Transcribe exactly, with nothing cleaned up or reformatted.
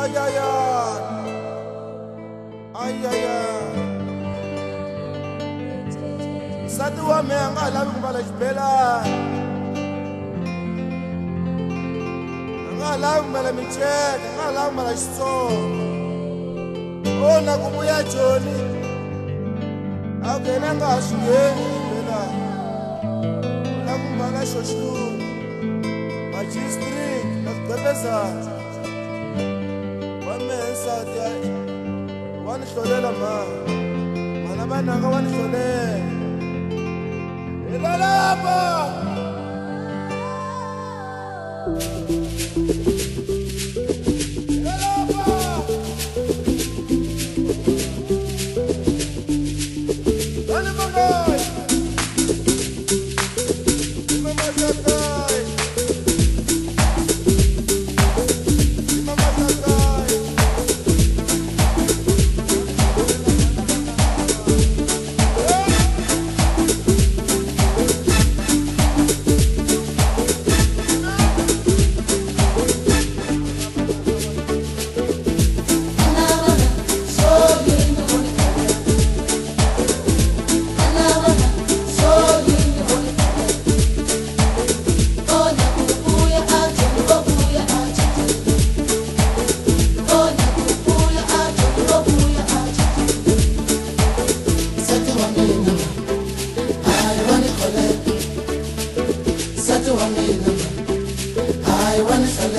Ay, ay, ay. Ay, ay, ay. Nsati wa me a nga lavi ku mbala xibelani, a nga lavi ku mbala miceka, a nga lavi ku mbala Xitsonga. O na ku vuya Joni a ku yena a nga ha swi ngheni xibelani, u lava ku mbala xo xilungu, G-string na swigwebezana. Wa mehe nsati wa ni hlolela ma mana vananga wa ni hlolela ilalapa I want to